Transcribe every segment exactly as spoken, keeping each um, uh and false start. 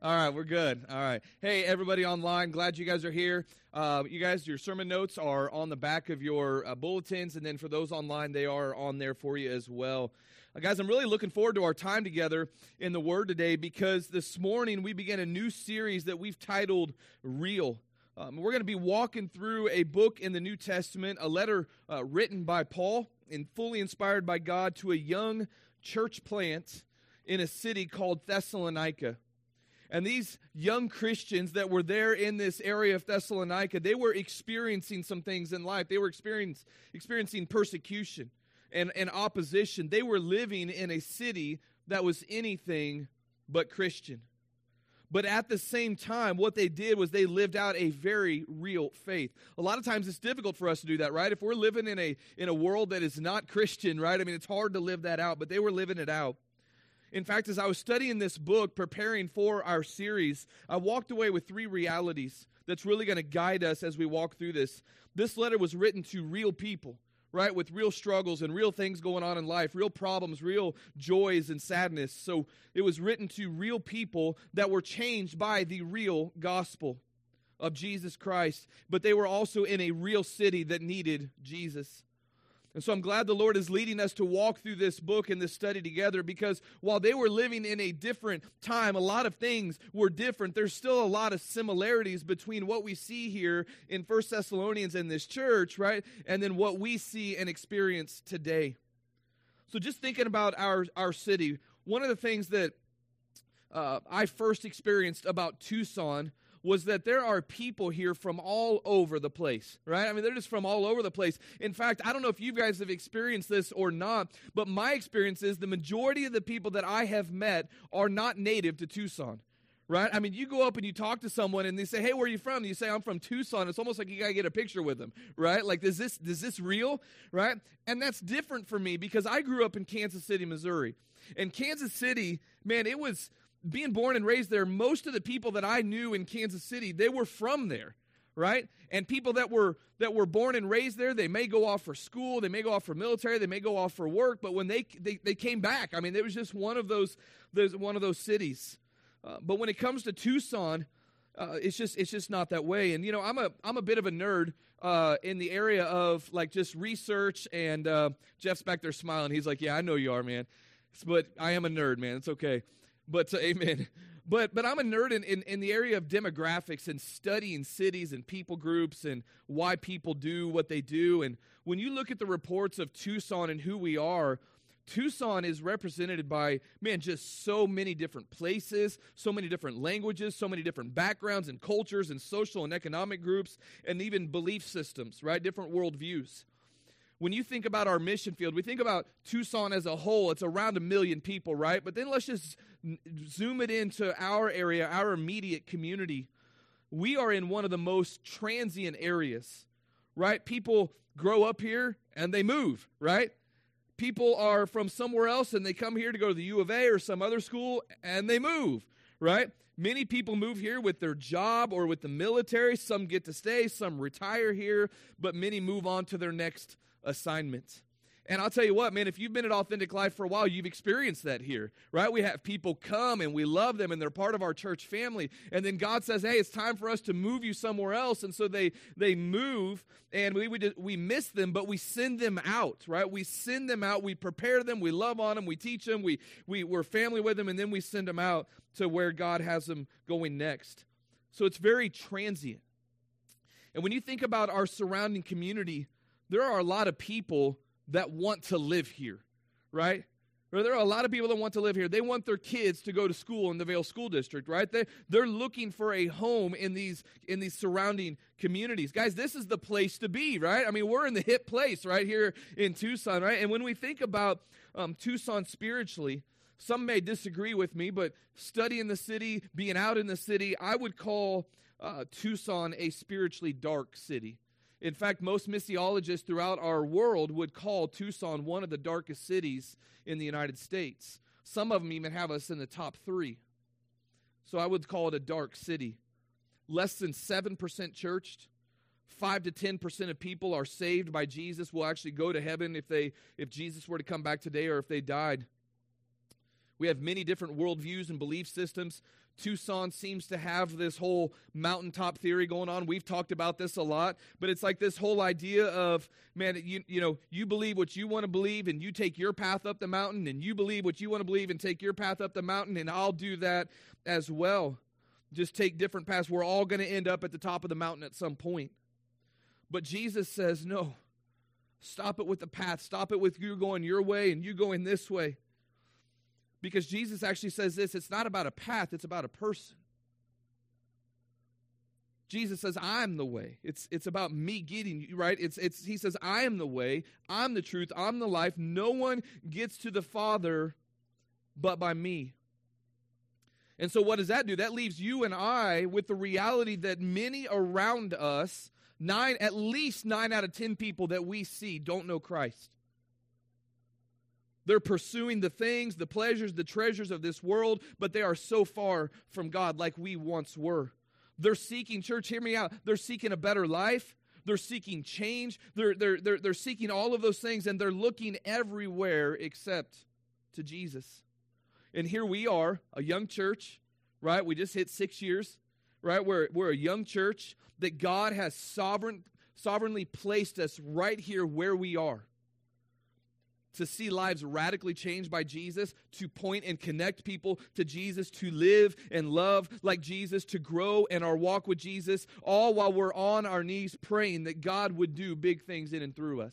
All right, we're good. All right. Hey, everybody online, glad you guys are here. Uh, you guys, your sermon notes are on the back of your uh, bulletins, and then for those online, they are on there for you as well. Uh, guys, I'm really looking forward to our time together in the Word today because this morning we began a new series that we've titled Real. Um, we're going to be walking through a book in the New Testament, a letter uh, written by Paul and fully inspired by God to a young church plant in a city called Thessalonica. And these young Christians that were there in this area of Thessalonica, they were experiencing some things in life. They were experience, experiencing persecution and, and opposition. They were living in a city that was anything but Christian. But at the same time, what they did was they lived out a very real faith. A lot of times it's difficult for us to do that, right? If we're living in a in a world that is not Christian, right? I mean, it's hard to live that out, but they were living it out. In fact, as I was studying this book, preparing for our series, I walked away with three realities that's really going to guide us as we walk through this. This letter was written to real people, right, with real struggles and real things going on in life, real problems, real joys and sadness. So it was written to real people that were changed by the real gospel of Jesus Christ, but they were also in a real city that needed Jesus. And so I'm glad the Lord is leading us to walk through this book and this study together, because while they were living in a different time, a lot of things were different. There's still a lot of similarities between what we see here in First Thessalonians and this church, right, and then what we see and experience today. So just thinking about our, our city, one of the things that uh, I first experienced about Tucson was that there are people here from all over the place, right? I mean, they're just from all over the place. In fact, I don't know if you guys have experienced this or not, but my experience is the majority of the people that I have met are not native to Tucson, right? I mean, you go up and you talk to someone and they say, hey, where are you from? And you say, I'm from Tucson. It's almost like you got to get a picture with them, right? Like, is this, is this real, right? And that's different for me because I grew up in Kansas City, Missouri. And Kansas City, man, it was... being born and raised there, most of the people that I knew in Kansas City, they were from there, right? And people that were that were born and raised there, they may go off for school, they may go off for military, they may go off for work, but when they they, they came back, I mean, it was just one of those, those one of those cities. Uh, but when it comes to Tucson, uh, it's just it's just not that way. And you know, I'm a I'm a bit of a nerd uh, in the area of like just research. And uh, Jeff's back there smiling. He's like, "Yeah, I know you are, man." But I am a nerd, man. It's okay. But, uh, amen. But but I'm a nerd in, in, in the area of demographics and studying cities and people groups and why people do what they do. And when you look at the reports of Tucson and who we are, Tucson is represented by, man, just so many different places, so many different languages, so many different backgrounds and cultures and social and economic groups, and even belief systems, right? Different worldviews. When you think about our mission field, we think about Tucson as a whole. It's around a million people, right? But then let's just zoom it into our area, our immediate community. We are in one of the most transient areas, right? People grow up here and they move, right? People are from somewhere else and they come here to go to the U of A or some other school and they move, right? Many people move here with their job or with the military. Some get to stay, some retire here, but many move on to their next assignment. And I'll tell you what, man, if you've been at Authentic Life for a while, you've experienced that here, right? We have people come and we love them and they're part of our church family. And then God says, hey, it's time for us to move you somewhere else. And so they they move and we we, we miss them, but we send them out, right? We send them out. We prepare them. We love on them. We teach them. We, we, we're family with them. And then we send them out to where God has them going next. So it's very transient. And when you think about our surrounding community, there are a lot of people that want to live here, right? Or there are a lot of people that want to live here. They want their kids to go to school in the Vail School District, right? They, they're looking for a home in these in these surrounding communities. Guys, this is the place to be, right? I mean, we're in the hip place right here in Tucson, right? And when we think about um, Tucson spiritually, some may disagree with me, but studying the city, being out in the city, I would call uh, Tucson a spiritually dark city. In fact, most missiologists throughout our world would call Tucson one of the darkest cities in the United States. Some of them even have us in the top three. So I would call it a dark city. Less than seven percent churched. five to ten percent of people are saved by Jesus, will actually go to heaven if they if Jesus were to come back today or if they died. We have many different worldviews and belief systems. Tucson seems to have this whole mountaintop theory going on. We've talked about this a lot, but it's like this whole idea of, man, you, you know, you believe what you want to believe and you take your path up the mountain, and you believe what you want to believe and take your path up the mountain, and I'll do that as well. Just take different paths. We're all going to end up at the top of the mountain at some point. But Jesus says, no, stop it with the path. Stop it with you going your way and you going this way. Because Jesus actually says this, it's not about a path, it's about a person. Jesus says, I'm the way. It's it's about me getting you, right? It's it's he says, I am the way, I'm the truth, I'm the life. No one gets to the Father but by me. And so what does that do? That leaves you and I with the reality that many around us, nine, at least nine out of ten people that we see don't know Christ. They're pursuing the things, the pleasures, the treasures of this world, but they are so far from God like we once were. They're seeking, church, hear me out, they're seeking a better life. They're seeking change. They're, they're, they're, they're seeking all of those things, and they're looking everywhere except to Jesus. And here we are, a young church, right? We just hit six years, right? We're, we're a young church that God has sovereign, sovereignly placed us right here where we are, to see lives radically changed by Jesus, to point and connect people to Jesus, to live and love like Jesus, to grow in our walk with Jesus, all while we're on our knees praying that God would do big things in and through us.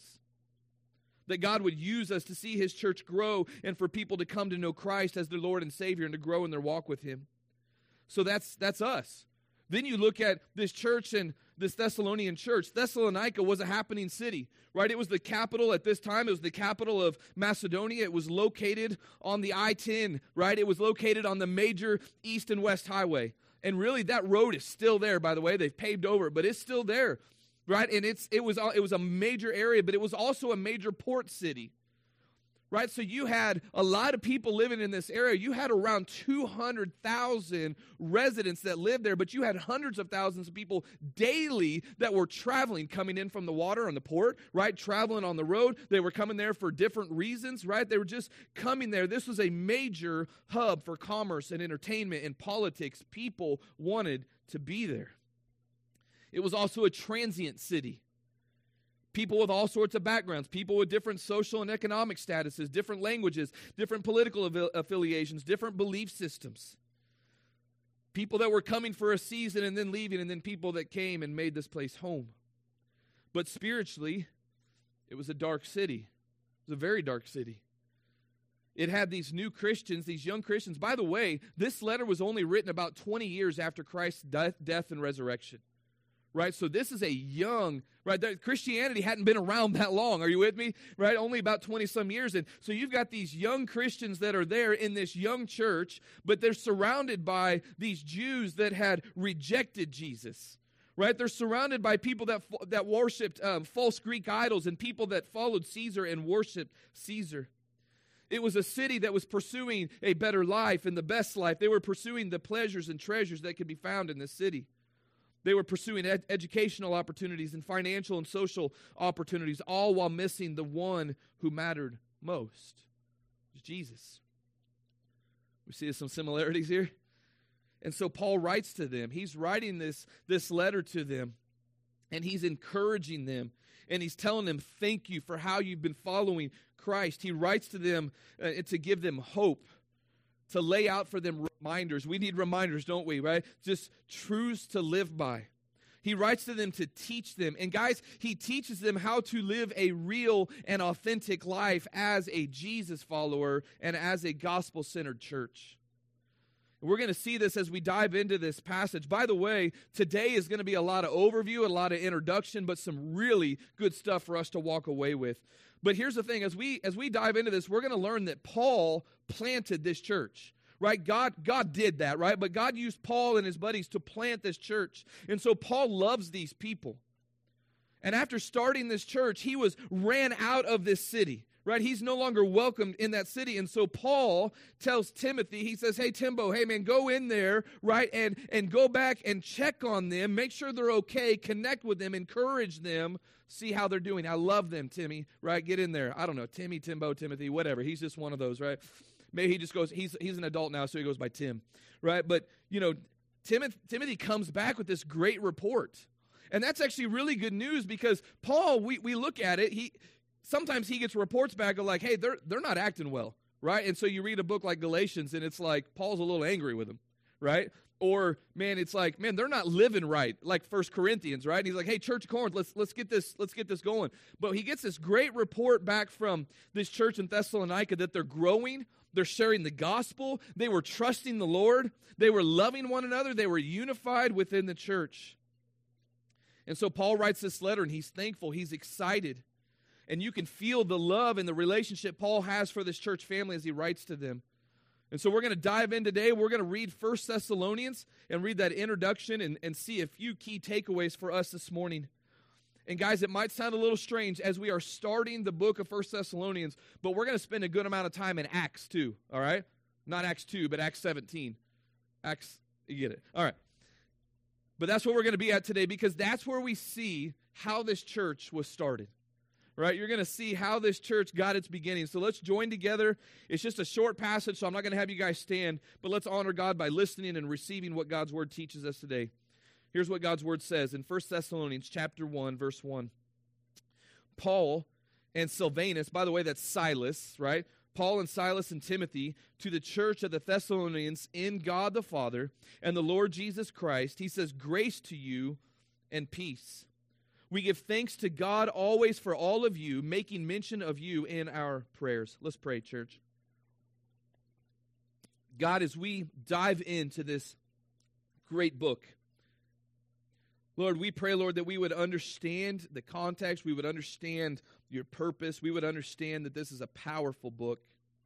That God would use us to see His church grow and for people to come to know Christ as their Lord and Savior and to grow in their walk with Him. So that's that's us. Then you look at this church and this Thessalonian church. Thessalonica was a happening city, right? It was the capital at this time. It was the capital of Macedonia. It was located on the I ten, right? It was located on the major east and west highway. And really, that road is still there, by the way. They've paved over it, but it's still there, right? And it's it was it was a major area, but it was also a major port city. Right, so you had a lot of people living in this area. You had around two hundred thousand residents that lived there, but you had hundreds of thousands of people daily that were traveling, coming in from the water on the port, right, traveling on the road. They were coming there for different reasons, right? They were just coming there. This was a major hub for commerce and entertainment and politics. People wanted to be there. It was also a transient city. People with all sorts of backgrounds, people with different social and economic statuses, different languages, different political aff- affiliations, different belief systems. People that were coming for a season and then leaving, and then people that came and made this place home. But spiritually, it was a dark city. It was a very dark city. It had these new Christians, these young Christians. By the way, this letter was only written about twenty years after Christ's death, death and resurrection. Right, so this is a young, right, Christianity hadn't been around that long. Are you with me? Right, only about twenty-some years. And so you've got these young Christians that are there in this young church, but they're surrounded by these Jews that had rejected Jesus. Right, they're surrounded by people that that worshipped um, false Greek idols and people that followed Caesar and worshipped Caesar. It was a city that was pursuing a better life and the best life. They were pursuing the pleasures and treasures that could be found in this city. They were pursuing ed- educational opportunities and financial and social opportunities, all while missing the one who mattered most, Jesus. We see some similarities here. And so Paul writes to them. He's writing this, this letter to them, and he's encouraging them, and he's telling them, thank you for how you've been following Christ. He writes to them uh, to give them hope, to lay out for them reminders. We need reminders, don't we, right? Just truths to live by. He writes to them to teach them. And guys, he teaches them how to live a real and authentic life as a Jesus follower and as a gospel-centered church. We're going to see this as we dive into this passage. By the way, today is going to be a lot of overview, a lot of introduction, but some really good stuff for us to walk away with. But here's the thing, as we as we dive into this, we're going to learn that Paul planted this church, right? God, God did that, right? But God used Paul and his buddies to plant this church. And so Paul loves these people. And after starting this church, he was ran out of this city, right? He's no longer welcomed in that city. And so Paul tells Timothy, he says, hey, Timbo, hey, man, go in there, right, and, and go back and check on them, make sure they're okay, connect with them, encourage them, see how they're doing. I love them, Timmy, right? Get in there. I don't know, Timmy, Timbo, Timothy, whatever. He's just one of those, right? Maybe he just goes, he's he's an adult now, so he goes by Tim, right? But, you know, Timothy, Timothy comes back with this great report. And that's actually really good news because Paul, we, we look at it, he sometimes he gets reports back of like, hey, they're they're not acting well, right? And so you read a book like Galatians, and it's like Paul's a little angry with them, right? Or, man, it's like, man, they're not living right, like First Corinthians, right? And he's like, hey, Church of Corinth, let's let's get this, let's get this going. But he gets this great report back from this church in Thessalonica that they're growing, they're sharing the gospel, they were trusting the Lord, they were loving one another, they were unified within the church. And so Paul writes this letter, and he's thankful, he's excited. And you can feel the love and the relationship Paul has for this church family as he writes to them. And so we're going to dive in today. We're going to read First Thessalonians and read that introduction and, and see a few key takeaways for us this morning. And guys, it might sound a little strange as we are starting the book of First Thessalonians, but we're going to spend a good amount of time in Acts two, all right? Not Acts two, but Acts seventeen. Acts, you get it. All right. But that's where we're going to be at today because that's where we see how this church was started. Right, you're going to see how this church got its beginning. So let's join together. It's just a short passage, so I'm not going to have you guys stand, but let's honor God by listening and receiving what God's word teaches us today. Here's what God's word says in First Thessalonians chapter one, verse one. Paul and Silvanus, by the way, that's Silas, right? Paul and Silas and Timothy, to the church of the Thessalonians in God the Father and the Lord Jesus Christ, he says, grace to you and peace. We give thanks to God always for all of you, making mention of you in our prayers. Let's pray, church. God, as we dive into this great book, Lord, we pray, Lord, that we would understand the context, we would understand your purpose, we would understand that this is a powerful book.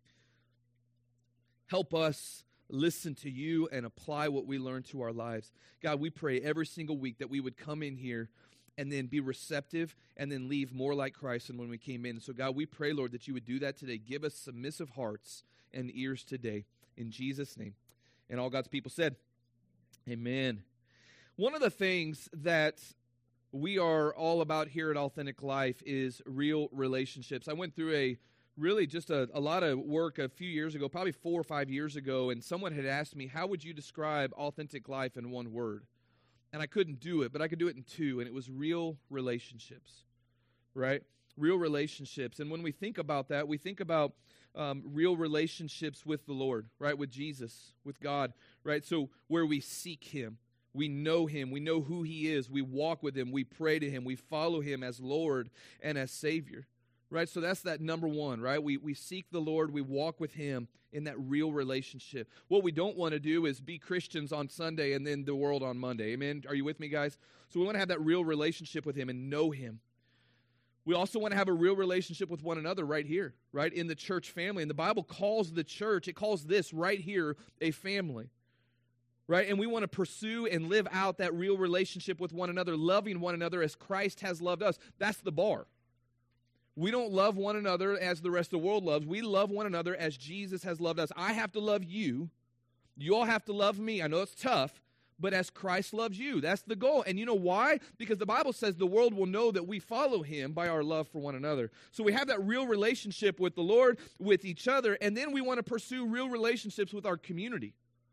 Help us listen to you and apply what we learn to our lives. God, we pray every single week that we would come in here and then be receptive, and then leave more like Christ than when we came in. So, God, we pray, Lord, that you would do that today. Give us submissive hearts and ears today. In Jesus' name. And all God's people said, amen. One of the things that we are all about here at Authentic Life is real relationships. I went through a really just a, a lot of work a few years ago, probably four or five years ago, and someone had asked me, how would you describe Authentic Life in one word? And I couldn't do it, but I could do it in two, and it was real relationships, right? Real relationships. And when we think about that, we think about um, real relationships with the Lord, right? With Jesus, with God, right? So where we seek him, we know him, we know who he is, we walk with him, we pray to him, we follow him as Lord and as Savior, right? So that's that number one, right? We, we seek the Lord, we walk with him in that real relationship. What we don't want to do is be Christians on Sunday and then the world on Monday. Amen? Are you with me, guys? So we want to have that real relationship with him and know him. We also want to have a real relationship with one another right here, right, in the church family. And the Bible calls the church, it calls this right here a family, right? And we want to pursue and live out that real relationship with one another, loving one another as Christ has loved us. That's the bar. We don't love one another as the rest of the world loves. We love one another as Jesus has loved us. I have to love you. You all have to love me. I know it's tough, but as Christ loves you. That's the goal. And you know why? Because the Bible says the world will know that we follow him by our love for one another. So we have that real relationship with the Lord, with each other, and then we want to pursue real relationships with our community.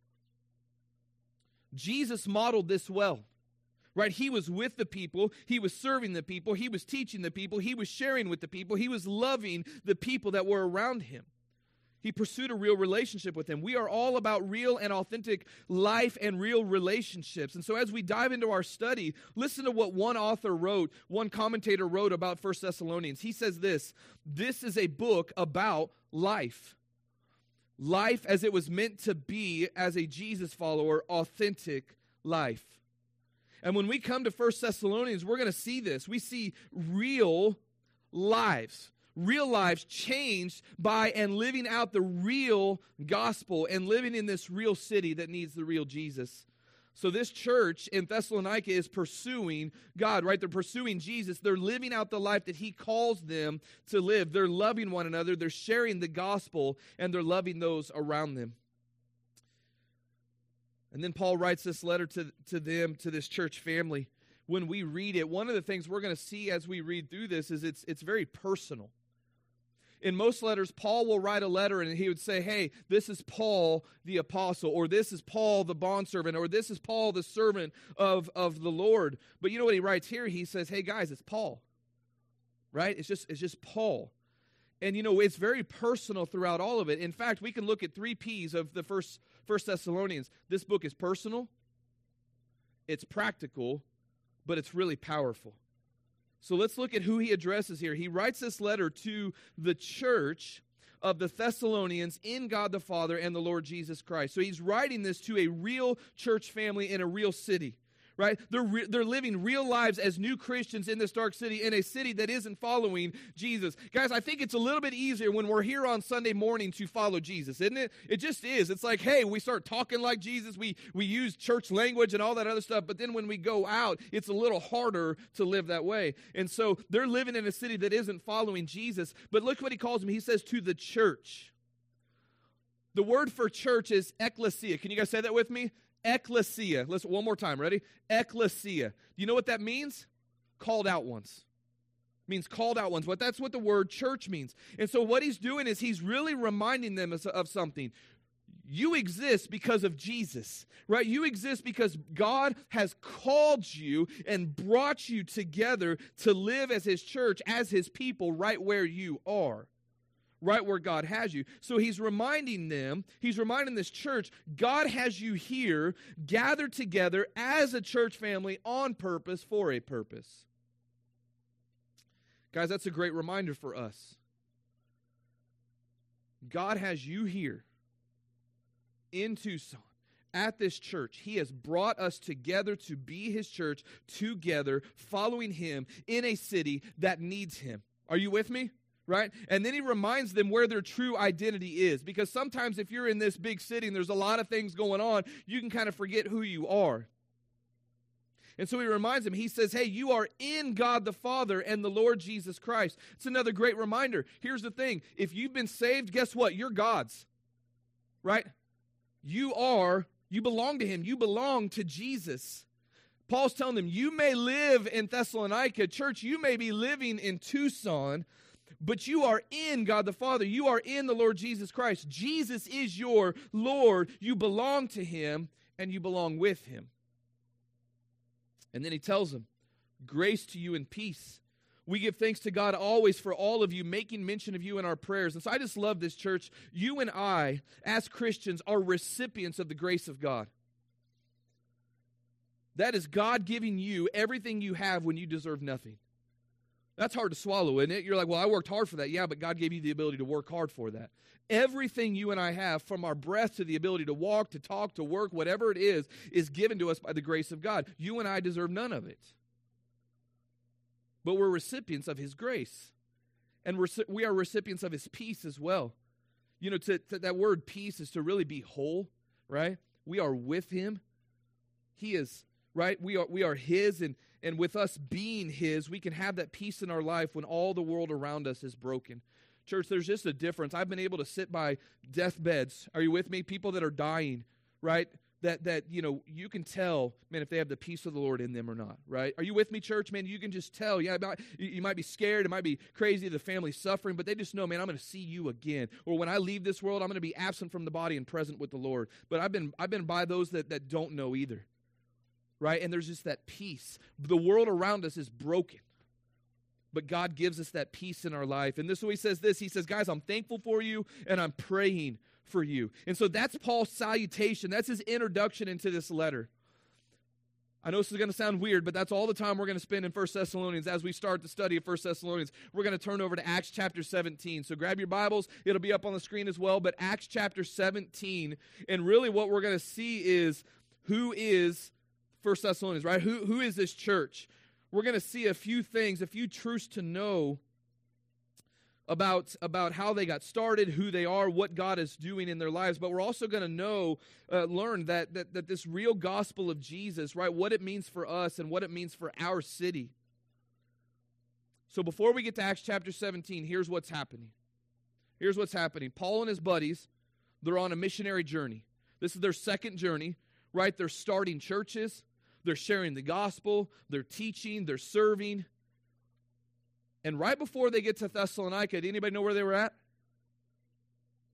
Jesus modeled this well. Right, he was with the people, he was serving the people, he was teaching the people, he was sharing with the people, he was loving the people that were around him. He pursued a real relationship with them. We are all about real and authentic life and real relationships. And so as we dive into our study, listen to what one author wrote, one commentator wrote about First Thessalonians. He says this, this is a book about life. Life as it was meant to be as a Jesus follower, authentic life. And when we come to First Thessalonians, we're going to see this. We see real lives, real lives changed by and living out the real gospel and living in this real city that needs the real Jesus. So this church in Thessalonica is pursuing God, right? They're pursuing Jesus. They're living out the life that he calls them to live. They're loving one another. They're sharing the gospel, and they're loving those around them. And then Paul writes this letter to, to them, to this church family. When we read it, one of the things we're going to see as we read through this is it's, it's very personal. in most letters, Paul will write a letter and he would say, hey, this is Paul the apostle, or this is Paul the bondservant, or this is Paul the servant of, of the Lord. But you know what he writes here? He says, hey guys, it's Paul, right? It's just, it's just Paul. And you know, it's very personal throughout all of it. In fact, we can look at three P's of the first, first Thessalonians. This book is personal, it's practical, but it's really powerful. So let's look at who he addresses here. He writes this letter to the church of the Thessalonians in God the Father and the Lord Jesus Christ. So he's writing this to a real church family in a real city, right? They're, re- they're living real lives as new Christians in this dark city, in a city that isn't following Jesus. Guys, I think it's a little bit easier when we're here on Sunday morning to follow Jesus, isn't it? It just is. It's like, hey, we start talking like Jesus. We, we use church language and all that other stuff. But then when we go out, it's a little harder to live that way. And so they're living in a city that isn't following Jesus. But look what he calls them. He says to the church. The word for church is ekklesia. Can you guys say that with me? Ekklesia. Listen, one more time. Ready? Ekklesia. Do you know what that means? Called out ones. It means called out ones. But that's what the word church means. And so what he's doing is he's really reminding them of, of something. You exist because of Jesus, right? You exist because God has called you and brought you together to live as his church, as his people, right where you are. Right where God has you. So he's reminding them, he's reminding this church, God has you here, gathered together as a church family on purpose, for a purpose. Guys, that's a great reminder for us. God has you here in Tucson at this church. He has brought us together to be his church, together, following him in a city that needs him. Are you with me? Right? And then he reminds them where their true identity is. Because sometimes if you're in this big city and there's a lot of things going on, you can kind of forget who you are. And so he reminds them, he says, hey, you are in God the Father and the Lord Jesus Christ. It's another great reminder. Here's the thing. If you've been saved, guess what? You're God's. Right? You are, you belong to him. You belong to Jesus. Paul's telling them, you may live in Thessalonica. Church, you may be living in Tucson, but you are in God the Father. You are in the Lord Jesus Christ. Jesus is your Lord. You belong to him, and you belong with him. And then he tells them, grace to you and peace. We give thanks to God always for all of you, making mention of you in our prayers. And so I just love this, church. You and I, as Christians, are recipients of the grace of God. That is God giving you everything you have when you deserve nothing. That's hard to swallow, isn't it? You're like, well, I worked hard for that. Yeah, but God gave you the ability to work hard for that. Everything you and I have, from our breath to the ability to walk, to talk, to work, whatever it is, is given to us by the grace of God. You and I deserve none of it. But we're recipients of his grace. And we're, we are recipients of his peace as well. You know, to, to, that word peace is to really be whole, right? We are with him. He is, right? We are, we are his, and And with us being his, we can have that peace in our life when all the world around us is broken. Church, there's just a difference. I've been able to sit by deathbeds. Are you with me? People that are dying, right? That, that you know, you can tell, man, if they have the peace of the Lord in them or not, right? Are you with me, church? Man, you can just tell. Yeah, you might be scared. It might be crazy. The family's suffering, but they just know, man, I'm going to see you again. Or when I leave this world, I'm going to be absent from the body and present with the Lord. But I've been, I've been by those that, that don't know either. Right? And there's just that peace. The world around us is broken. But God gives us that peace in our life. And this is what he says this. He says, guys, I'm thankful for you and I'm praying for you. And so that's Paul's salutation. That's his introduction into this letter. I know this is going to sound weird, but that's all the time we're going to spend in First Thessalonians as we start the study of First Thessalonians. We're going to turn over to Acts chapter seventeen. So grab your Bibles. It'll be up on the screen as well. But Acts chapter seventeen. And really what we're going to see is who is First Thessalonians, right? Who, who is this church? We're going to see a few things, a few truths to know about, about how they got started, who they are, what God is doing in their lives. But we're also going to know, uh, learn that, that, that this real gospel of Jesus, right, what it means for us and what it means for our city. So before we get to Acts chapter seventeen, here's what's happening. Here's what's happening. Paul and his buddies, they're on a missionary journey. This is their second journey, right? They're starting churches. They're sharing the gospel, they're teaching, they're serving. And right before they get to Thessalonica, did anybody know where they were at?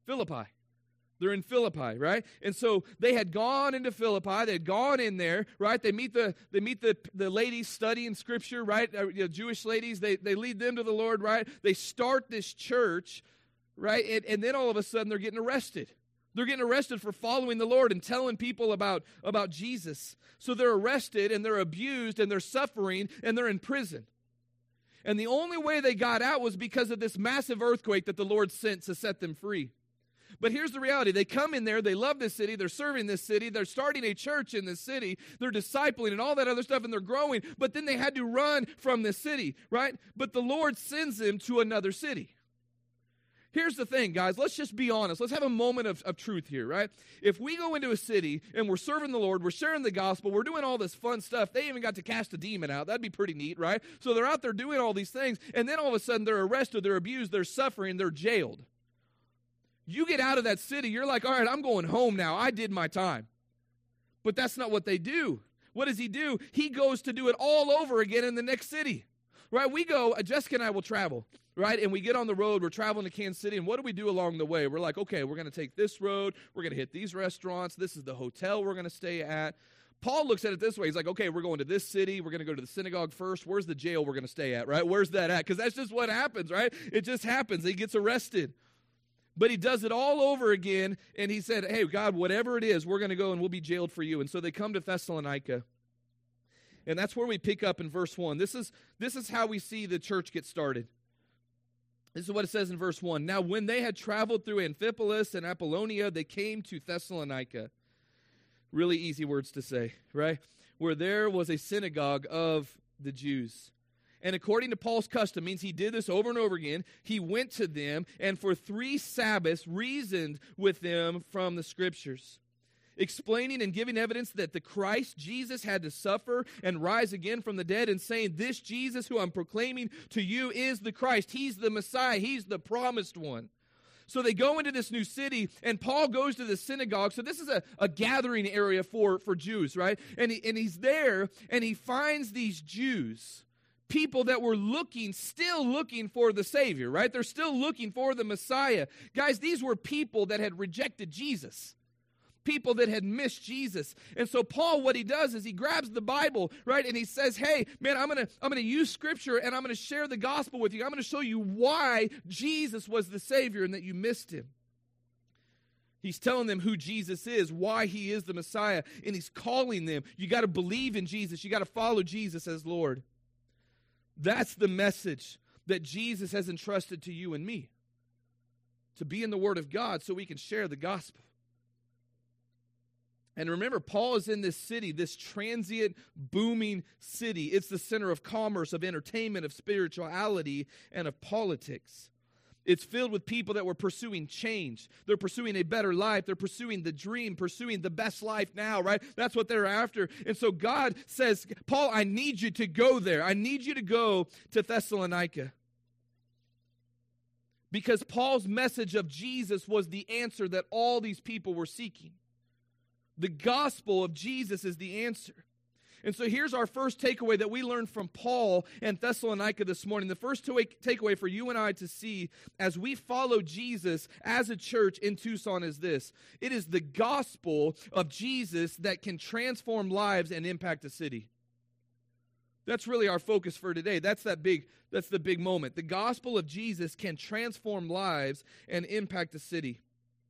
Philippi. They're in Philippi, right? And so they had gone into Philippi. They had gone in there, right? They meet the they meet the, the ladies studying Scripture, right? Uh, you know, Jewish ladies. They they lead them to the Lord, right? They start this church, right? And, and then all of a sudden they're getting arrested. They're getting arrested for following the Lord and telling people about, about Jesus. So they're arrested and they're abused and they're suffering and they're in prison. And the only way they got out was because of this massive earthquake that the Lord sent to set them free. But here's the reality. They come in there, they love this city, they're serving this city, they're starting a church in this city, they're discipling and all that other stuff, and they're growing, but then they had to run from this city, right? But the Lord sends them to another city. Here's the thing, guys. Let's just be honest. Let's have a moment of, of truth here, right? If we go into a city and we're serving the Lord, we're sharing the gospel, we're doing all this fun stuff, they even got to cast a demon out. That'd be pretty neat, right? So they're out there doing all these things, and then all of a sudden they're arrested, they're abused, they're suffering, they're jailed. You get out of that city, you're like, all right, I'm going home now. I did my time. But that's not what they do. What does he do? He goes to do it all over again in the next city, right? We go, Jessica and I will travel, right? And we get on the road, we're traveling to Kansas City, and what do we do along the way? We're like, okay, we're going to take this road, we're going to hit these restaurants, this is the hotel we're going to stay at. Paul looks at it this way. He's like, okay, we're going to this city. We're going to go to the synagogue first. Where's the jail we're going to stay at, right? Where's that at? Because that's just what happens, right? It just happens. He gets arrested. But he does it all over again, and he said, hey, God, whatever it is, we're going to go and we'll be jailed for you. And so they come to Thessalonica, and that's where we pick up in verse one. This is, this is how we see the church get started. This is what it says in verse one. Now, when they had traveled through Amphipolis and Apollonia, they came to Thessalonica. Really easy words to say, right? Where there was a synagogue of the Jews. And according to Paul's custom, means he did this over and over again, he went to them and for three Sabbaths reasoned with them from the Scriptures, explaining and giving evidence that the Christ Jesus had to suffer and rise again from the dead, and saying, this Jesus who I'm proclaiming to you is the Christ. He's the Messiah. He's the promised one. So they go into this new city, and Paul goes to the synagogue. So this is a, a gathering area for, for Jews, right? And, he, and he's there, and he finds these Jews, people that were looking, still looking for the Savior, right? They're still looking for the Messiah. Guys, these were people that had rejected Jesus. People that had missed Jesus. And so Paul, what he does is he grabs the Bible, right? And he says, hey, man, I'm going to I'm going to use Scripture and I'm going to share the gospel with you. I'm going to show you why Jesus was the Savior and that you missed him. He's telling them who Jesus is, why he is the Messiah, and he's calling them. You got to believe in Jesus. You got to follow Jesus as Lord. That's the message that Jesus has entrusted to you and me, to be in the Word of God so we can share the gospel. And remember, Paul is in this city, this transient, booming city. It's the center of commerce, of entertainment, of spirituality, and of politics. It's filled with people that were pursuing change. They're pursuing a better life. They're pursuing the dream, pursuing the best life now, right? That's what they're after. And so God says, Paul, I need you to go there. I need you to go to Thessalonica. Because Paul's message of Jesus was the answer that all these people were seeking. The gospel of Jesus is the answer. And so here's our first takeaway that we learned from Paul and Thessalonica this morning. The first takeaway for you and I to see as we follow Jesus as a church in Tucson is this. It is the gospel of Jesus that can transform lives and impact a city. That's really our focus for today. That's that big, that's the big moment. The gospel of Jesus can transform lives and impact a city.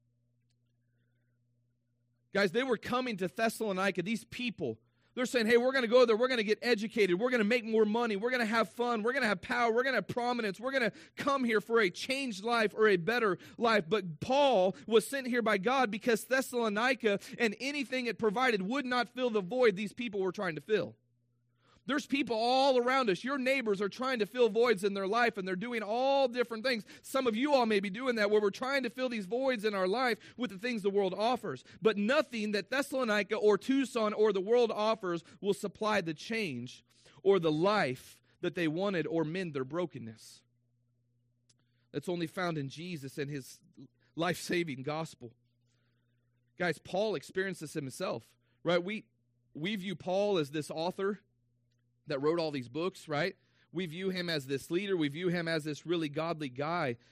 Guys, they were coming to Thessalonica, these people. They're saying, hey, we're going to go there. We're going to get educated. We're going to make more money. We're going to have fun. We're going to have power. We're going to have prominence. We're going to come here for a changed life or a better life. But Paul was sent here by God because Thessalonica and anything it provided would not fill the void these people were trying to fill. There's people all around us. Your neighbors are trying to fill voids in their life, and they're doing all different things. Some of you all may be doing that, where we're trying to fill these voids in our life with the things the world offers. But nothing that Thessalonica or Tucson or the world offers will supply the change or the life that they wanted or mend their brokenness. That's only found in Jesus and his life-saving gospel. Guys, Paul experienced this himself, right? We, we view Paul as this author that wrote all these books, right? We view him as this leader. We view him as this really godly guy.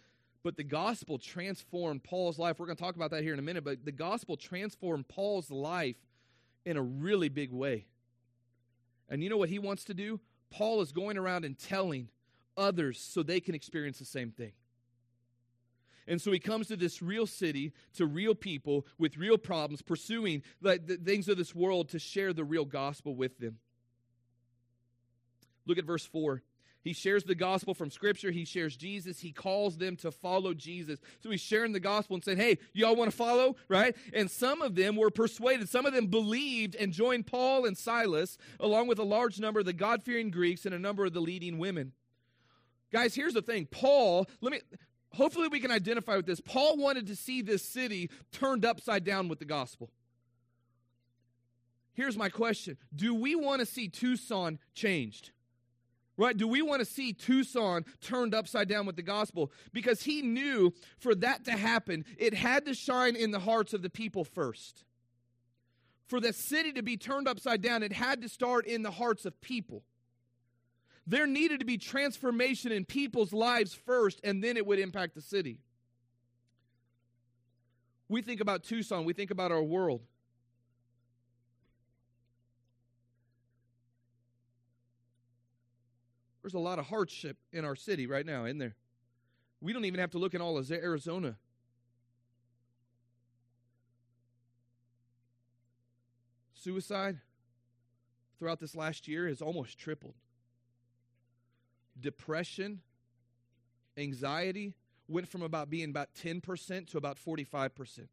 But the gospel transformed Paul's life. We're going to talk about that here in a minute, but the gospel transformed Paul's life in a really big way. And you know what he wants to do? Paul is going around and telling others so they can experience the same thing. And so he comes to this real city, to real people with real problems, pursuing the, the things of this world to share the real gospel with them. Look at verse four. He shares the gospel from Scripture. He shares Jesus. He calls them to follow Jesus. So he's sharing the gospel and saying, hey, y'all want to follow, right? And some of them were persuaded. Some of them believed and joined Paul and Silas, along with a large number of the God-fearing Greeks and a number of the leading women. Guys, here's the thing. Paul, let me, hopefully we can identify with this. Paul wanted to see this city turned upside down with the gospel. Here's my question. Do we want to see Tucson changed? Right? Do we want to see Tucson turned upside down with the gospel? Because he knew for that to happen, it had to shine in the hearts of the people first. For the city to be turned upside down, it had to start in the hearts of people. There needed to be transformation in people's lives first, and then it would impact the city. We think about Tucson, we think about our world. There's a lot of hardship in our city right now, isn't there? We don't even have to look in all of Arizona. Suicide throughout this last year has almost tripled. Depression, anxiety went from about being about ten percent to about forty-five percent.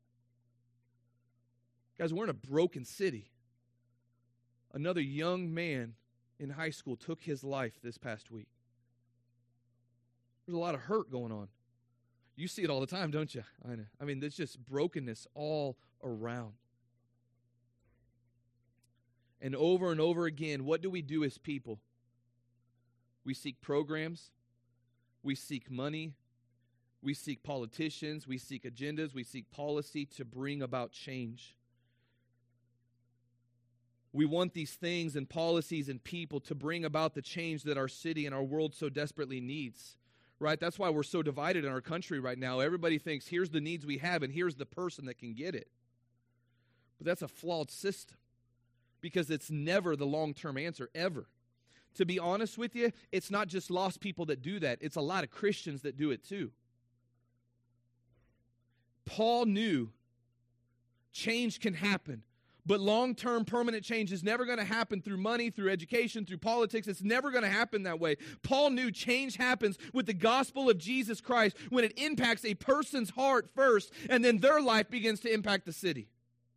Guys, we're in a broken city. Another young man in high school took his life this past week. There's a lot of hurt going on. You see it all the time, don't you? I know. I mean, there's just brokenness all around. And over and over again, what do we do as people? We seek programs. We seek money. We seek politicians. We seek agendas. We seek policy to bring about change. We want these things and policies and people to bring about the change that our city and our world so desperately needs, right? That's why we're so divided in our country right now. Everybody thinks, here's the needs we have, and here's the person that can get it. But that's a flawed system because it's never the long-term answer, ever. To be honest with you, it's not just lost people that do that. It's a lot of Christians that do it too. Paul knew change can happen. But long-term permanent change is never going to happen through money, through education, through politics. It's never going to happen that way. Paul knew change happens with the gospel of Jesus Christ when it impacts a person's heart first, and then their life begins to impact the city.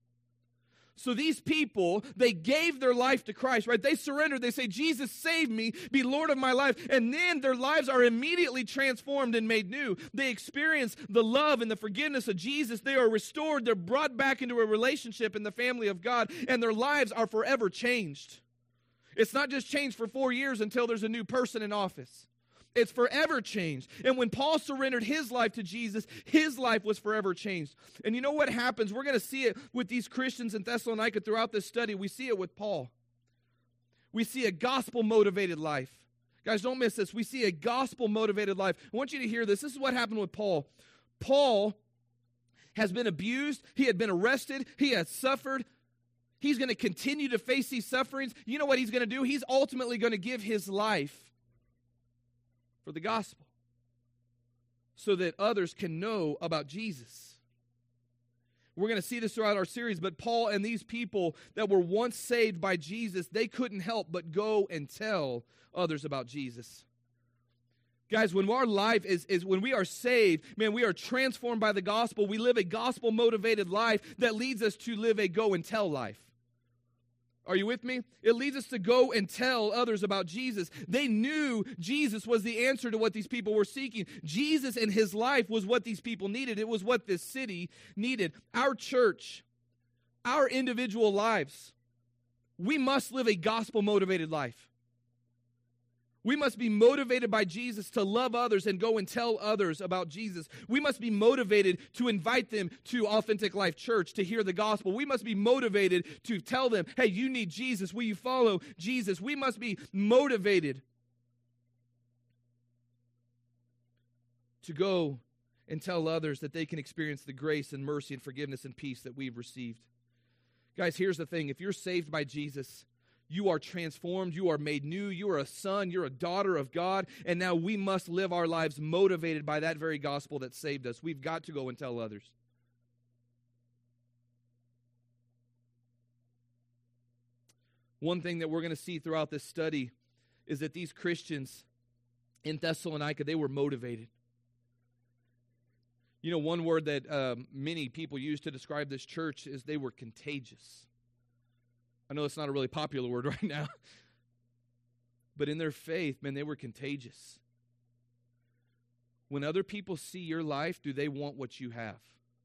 So these people, they gave their life to Christ, right? They surrendered. They say, Jesus, save me, be Lord of my life. And then their lives are immediately transformed and made new. They experience the love and the forgiveness of Jesus. They are restored. They're brought back into a relationship in the family of God, and their lives are forever changed. It's not just changed for four years until there's a new person in office. It's forever changed. And when Paul surrendered his life to Jesus, his life was forever changed. And you know what happens? We're going to see it with these Christians in Thessalonica throughout this study. We see it with Paul. We see a gospel-motivated life. Guys, don't miss this. We see a gospel-motivated life. I want you to hear this. This is what happened with Paul. Paul has been abused. He had been arrested. He has suffered. He's going to continue to face these sufferings. You know what he's going to do? He's ultimately going to give his life for the gospel so that others can know about Jesus. We're going to see this throughout our series, but Paul and these people that were once saved by Jesus, they couldn't help but go and tell others about Jesus. Guys, when our life is, is when we are saved, man, we are transformed by the gospel. We live a gospel-motivated life that leads us to live a go-and-tell life. Are you with me? It leads us to go and tell others about Jesus. They knew Jesus was the answer to what these people were seeking. Jesus and his life was what these people needed. It was what this city needed. Our church, our individual lives, we must live a gospel-motivated life. We must be motivated by Jesus to love others and go and tell others about Jesus. We must be motivated to invite them to Authentic Life Church to hear the gospel. We must be motivated to tell them, hey, you need Jesus. Will you follow Jesus? We must be motivated to go and tell others that they can experience the grace and mercy and forgiveness and peace that we've received. Guys, here's the thing. If you're saved by Jesus, you are transformed, you are made new, you are a son, you're a daughter of God, and now we must live our lives motivated by that very gospel that saved us. We've got to go and tell others. One thing that we're going to see throughout this study is that these Christians in Thessalonica, they were motivated. You know, one word that um, many people use to describe this church is they were contagious. I know it's not a really popular word right now. But in their faith, man, they were contagious. When other people see your life, do they want what you have?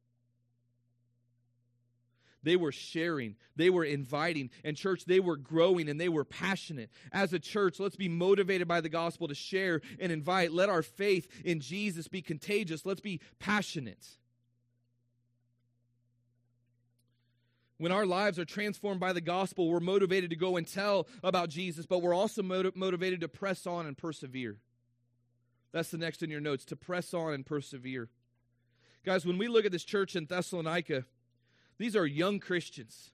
They were sharing, they were inviting, and church, they were growing and they were passionate. As a church, let's be motivated by the gospel to share and invite. Let our faith in Jesus be contagious. Let's be passionate. When our lives are transformed by the gospel, we're motivated to go and tell about Jesus, but we're also motiv- motivated to press on and persevere. That's the next in your notes, to press on and persevere. Guys, when we look at this church in Thessalonica, these are young Christians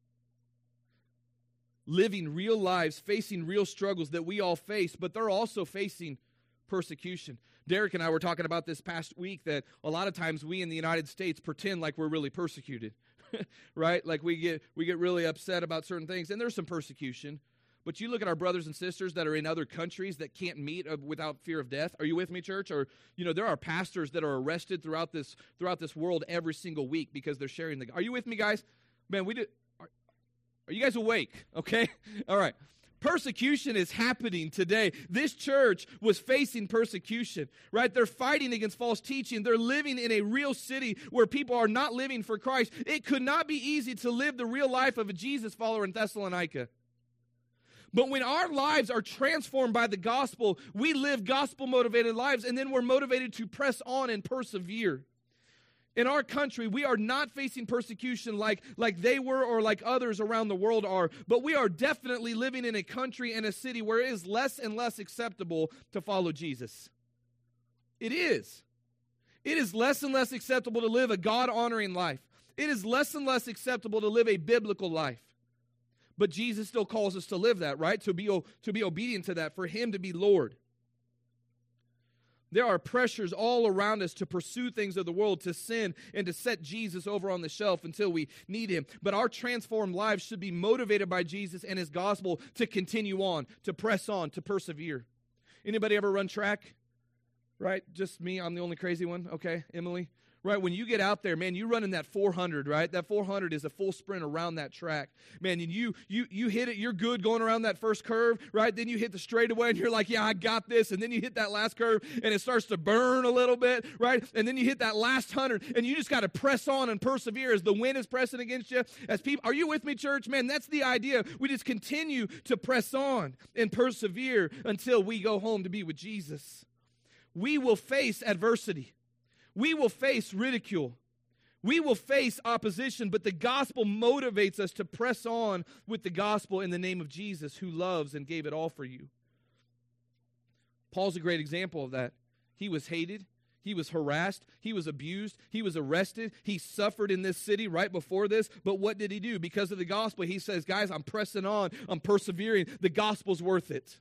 living real lives, facing real struggles that we all face, but they're also facing persecution. Derek and I were talking about this past week that a lot of times we in the United States pretend like we're really persecuted, right? Like we get we get really upset about certain things, and there's some persecution. But you look at our brothers and sisters that are in other countries that can't meet uh, without fear of death. Are you with me, church? Or, you know, there are pastors that are arrested throughout this throughout this world every single week because they're sharing the. Are you with me, guys? Man, we did. Are, are you guys awake? Okay, all right. Persecution is happening today. This church was facing persecution, right? They're fighting against false teaching. They're living in a real city where people are not living for Christ. It could not be easy to live the real life of a Jesus follower in Thessalonica. But when our lives are transformed by the gospel, we live gospel-motivated lives, and then we're motivated to press on and persevere. In our country, we are not facing persecution like, like they were or like others around the world are, but we are definitely living in a country and a city where it is less and less acceptable to follow Jesus. It is. It is less and less acceptable to live a God-honoring life. It is less and less acceptable to live a biblical life. But Jesus still calls us to live that, right? To be, to be obedient to that, for Him to be Lord. There are pressures all around us to pursue things of the world, to sin, and to set Jesus over on the shelf until we need Him. But our transformed lives should be motivated by Jesus and His gospel to continue on, to press on, to persevere. Anybody ever run track? Right? Just me, I'm the only crazy one. Okay, Emily? Right, when you get out there, man, you run in that four hundred, right? That four hundred is a full sprint around that track. Man, and you you you hit it, you're good going around that first curve, right? Then you hit the straightaway and you're like, yeah, I got this. And then you hit that last curve and it starts to burn a little bit, right? And then you hit that last hundred and you just got to press on and persevere as the wind is pressing against you. As people, are you with me, church? Man, that's the idea. We just continue to press on and persevere until we go home to be with Jesus. We will face adversity. We will face ridicule. We will face opposition, but the gospel motivates us to press on with the gospel in the name of Jesus, who loves and gave it all for you. Paul's a great example of that. He was hated. He was harassed. He was abused. He was arrested. He suffered in this city right before this. But what did he do? Because of the gospel, he says, guys, I'm pressing on. I'm persevering. The gospel's worth it.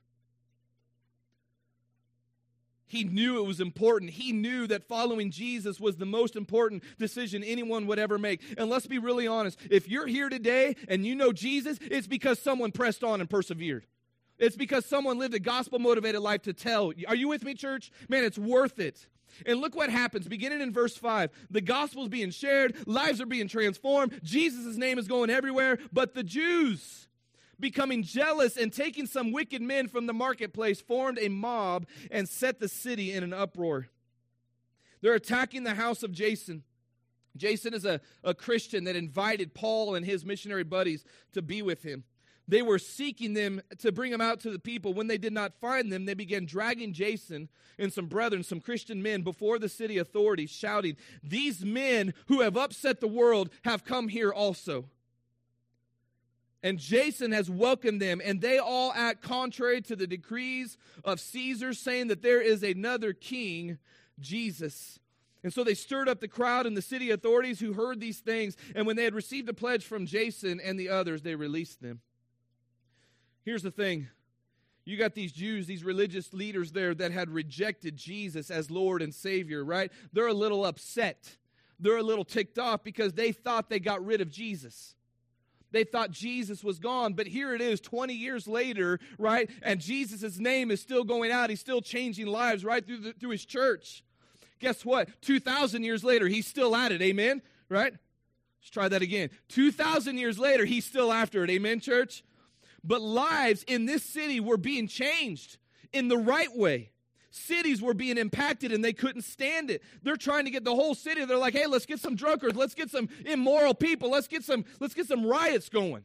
He knew it was important. He knew that following Jesus was the most important decision anyone would ever make. And let's be really honest. If you're here today and you know Jesus, it's because someone pressed on and persevered. It's because someone lived a gospel-motivated life to tell. Are you with me, church? Man, it's worth it. And look what happens, beginning in verse five. The gospel is being shared. Lives are being transformed. Jesus' name is going everywhere. But the Jews, becoming jealous and taking some wicked men from the marketplace, formed a mob and set the city in an uproar. They're attacking the house of Jason. Jason is a, a Christian that invited Paul and his missionary buddies to be with him. They were seeking them to bring them out to the people. When they did not find them, they began dragging Jason and some brethren, some Christian men, before the city authorities, shouting, "These men who have upset the world have come here also." And Jason has welcomed them, and they all act contrary to the decrees of Caesar, saying that there is another king, Jesus. And so they stirred up the crowd and the city authorities who heard these things. And when they had received a pledge from Jason and the others, they released them. Here's the thing. You got these Jews, these religious leaders there that had rejected Jesus as Lord and Savior, right? They're a little upset. They're a little ticked off because they thought they got rid of Jesus. They thought Jesus was gone, but here it is twenty years later, right? And Jesus' name is still going out. He's still changing lives right through, the, through his church. Guess what? two thousand years later, he's still at it, amen? Right? Let's try that again. two thousand years later, he's still after it, amen, church? But lives in this city were being changed in the right way. Cities were being impacted and they couldn't stand it. They're trying to get the whole city. They're like, hey, let's get some drunkards. Let's get some immoral people. Let's get some, let's get some riots going.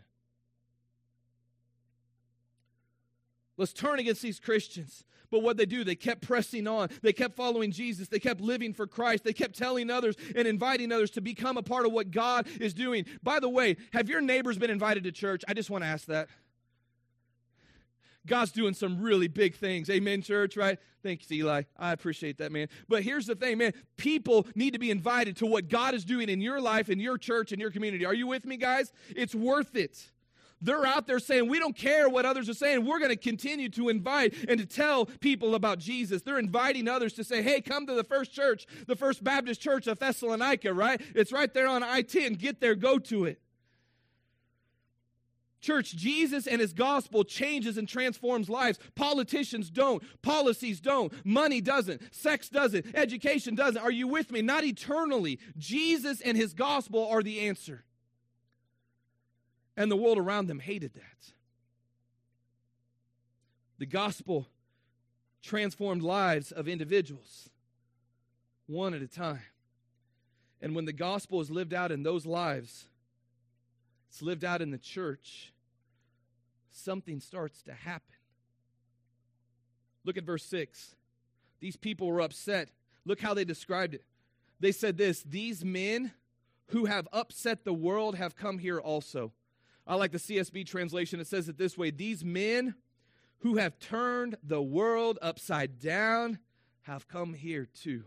Let's turn against these Christians. But what they do, they kept pressing on. They kept following Jesus. They kept living for Christ. They kept telling others and inviting others to become a part of what God is doing. By the way, have your neighbors been invited to church? I just want to ask that. God's doing some really big things. Amen, church, right? Thanks, Eli. I appreciate that, man. But here's the thing, man. People need to be invited to what God is doing in your life, in your church, in your community. Are you with me, guys? It's worth it. They're out there saying, we don't care what others are saying. We're going to continue to invite and to tell people about Jesus. They're inviting others to say, hey, come to the First Church, the First Baptist Church of Thessalonica, right? It's right there on I ten. Get there, go to it. Church, Jesus and his gospel changes and transforms lives. Politicians don't. Policies don't. Money doesn't. Sex doesn't. Education doesn't. Are you with me? Not eternally. Jesus and his gospel are the answer. And the world around them hated that. The gospel transformed lives of individuals, one at a time. And when the gospel is lived out in those lives, it's lived out in the church, something starts to happen. Look at verse six. These people were upset. Look how they described it. They said this, these men who have upset the world have come here also. I like the C S B translation. It says it this way, these men who have turned the world upside down have come here too.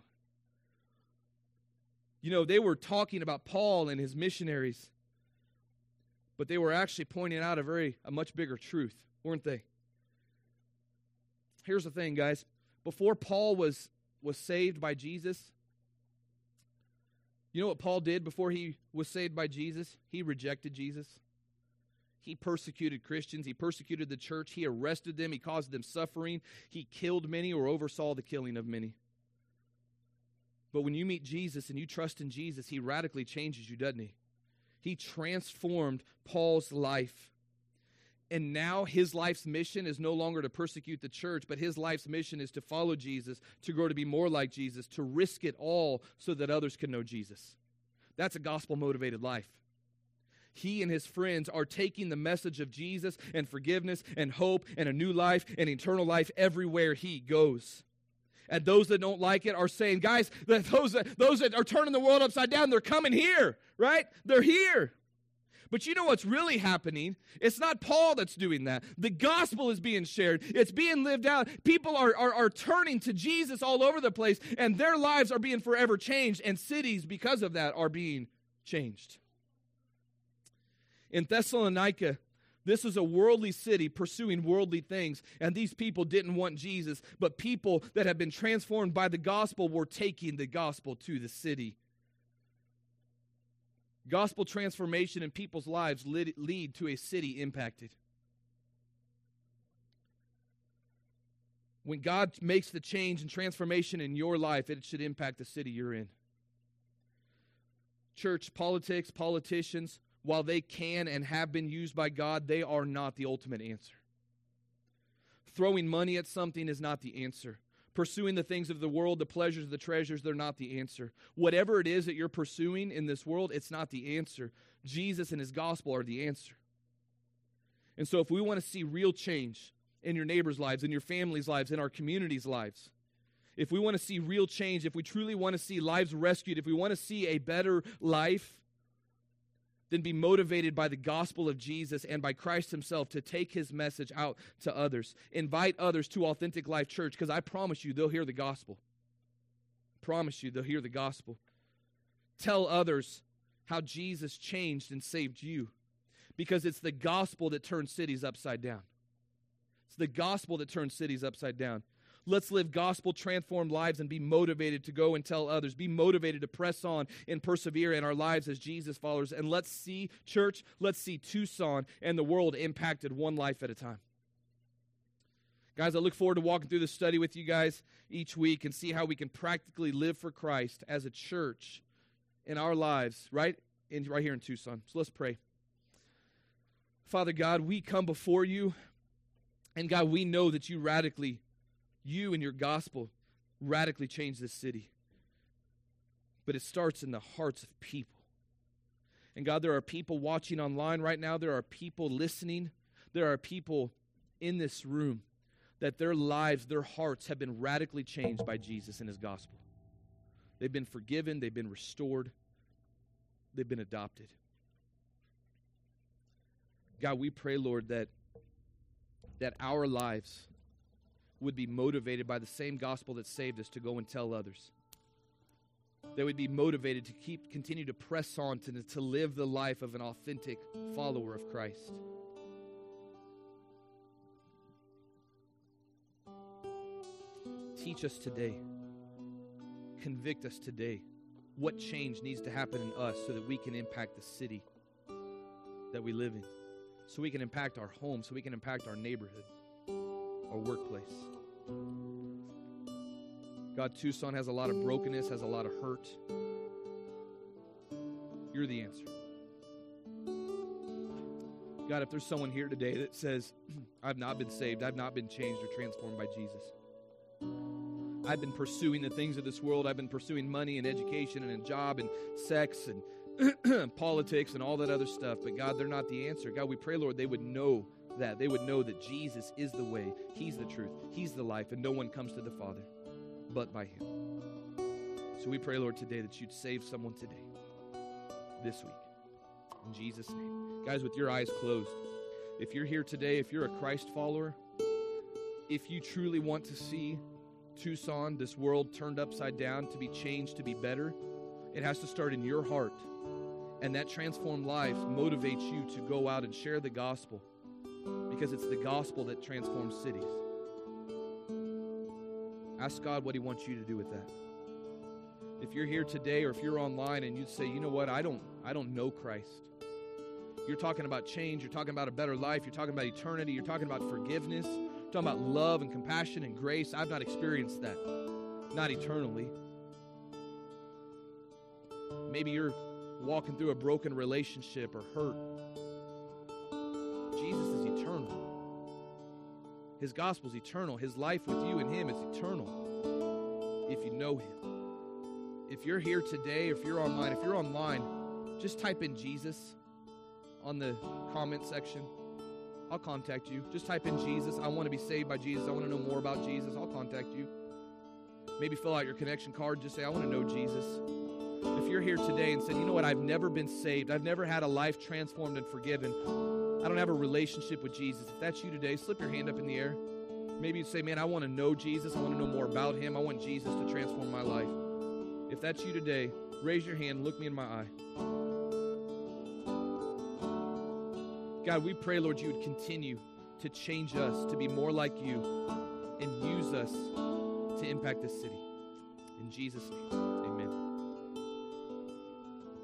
You know, they were talking about Paul and his missionaries, but they were actually pointing out a very, a much bigger truth, weren't they? Here's the thing, guys. Before Paul was, was saved by Jesus, you know what Paul did before he was saved by Jesus? He rejected Jesus. He persecuted Christians. He persecuted the church. He arrested them. He caused them suffering. He killed many or oversaw the killing of many. But when you meet Jesus and you trust in Jesus, he radically changes you, doesn't he? He transformed Paul's life. And now his life's mission is no longer to persecute the church, but his life's mission is to follow Jesus, to grow to be more like Jesus, to risk it all so that others can know Jesus. That's a gospel-motivated life. He and his friends are taking the message of Jesus and forgiveness and hope and a new life and eternal life everywhere he goes. And those that don't like it are saying, guys, that those, that, those that are turning the world upside down, they're coming here, right? They're here. But you know what's really happening? It's not Paul that's doing that. The gospel is being shared. It's being lived out. People are, are, are turning to Jesus all over the place, and their lives are being forever changed, and cities, because of that, are being changed. In Thessalonica, this is a worldly city pursuing worldly things, and these people didn't want Jesus, but people that have been transformed by the gospel were taking the gospel to the city. Gospel transformation in people's lives lead, lead to a city impacted. When God makes the change and transformation in your life, it should impact the city you're in. Church, politics, politicians, while they can and have been used by God, they are not the ultimate answer. Throwing money at something is not the answer. Pursuing the things of the world, the pleasures, the treasures, they're not the answer. Whatever it is that you're pursuing in this world, it's not the answer. Jesus and his gospel are the answer. And so if we want to see real change in your neighbors' lives, in your family's lives, in our community's lives, if we want to see real change, if we truly want to see lives rescued, if we want to see a better life, then be motivated by the gospel of Jesus and by Christ himself to take his message out to others. Invite others to Authentic Life Church, because I promise you they'll hear the gospel. Promise you, they'll hear the gospel. Tell others how Jesus changed and saved you, because it's the gospel that turns cities upside down. It's the gospel that turns cities upside down. Let's live gospel-transformed lives and be motivated to go and tell others. Be motivated to press on and persevere in our lives as Jesus followers. And let's see, church, let's see Tucson and the world impacted one life at a time. Guys, I look forward to walking through this study with you guys each week and see how we can practically live for Christ as a church in our lives, right, in, right here in Tucson. So let's pray. Father God, we come before you, and God, we know that you radically, you and your gospel radically change this city. But it starts in the hearts of people. And God, there are people watching online right now. There are people listening. There are people in this room that their lives, their hearts have been radically changed by Jesus and his gospel. They've been forgiven. They've been restored. They've been adopted. God, we pray, Lord, that, that our lives would be motivated by the same gospel that saved us to go and tell others. They would be motivated to keep, continue to press on to, to live the life of an authentic follower of Christ. Teach us today. Convict us today. What change needs to happen in us so that we can impact the city that we live in, so we can impact our home, so we can impact our neighborhood, our workplace. God, Tucson has a lot of brokenness, has a lot of hurt. You're the answer. God, if there's someone here today that says, I've not been saved, I've not been changed or transformed by Jesus. I've been pursuing the things of this world. I've been pursuing money and education and a job and sex and politics and all that other stuff. But God, they're not the answer. God, we pray, Lord, they would know that. They would know that Jesus is the way. He's the truth. He's the life. And no one comes to the Father but by him. So we pray, Lord, today that you'd save someone today, this week. In Jesus' name. Guys, with your eyes closed, if you're here today, if you're a Christ follower, if you truly want to see Tucson, this world turned upside down, to be changed, to be better, it has to start in your heart. And that transformed life motivates you to go out and share the gospel, because it's the gospel that transforms cities. Ask God what he wants you to do with that. If you're here today, or if you're online and you'd say, you know what, I don't, I don't know Christ. You're talking about change, you're talking about a better life, you're talking about eternity, you're talking about forgiveness, you're talking about love and compassion and grace. I've not experienced that, not eternally. Maybe you're walking through a broken relationship or hurt. Jesus is eternal. His gospel is eternal. His life with you and him is eternal if you know him. If you're here today, or if you're online, if you're online, just type in Jesus on the comment section. I'll contact you. Just type in Jesus. I want to be saved by Jesus. I want to know more about Jesus. I'll contact you. Maybe fill out your connection card. Just say, I want to know Jesus. If you're here today and said, you know what, I've never been saved. I've never had a life transformed and forgiven. I don't have a relationship with Jesus. If that's you today, slip your hand up in the air. Maybe you'd say, man, I want to know Jesus. I want to know more about him. I want Jesus to transform my life. If that's you today, raise your hand. Look me in my eye. God, we pray, Lord, you would continue to change us to be more like you and use us to impact this city. In Jesus' name.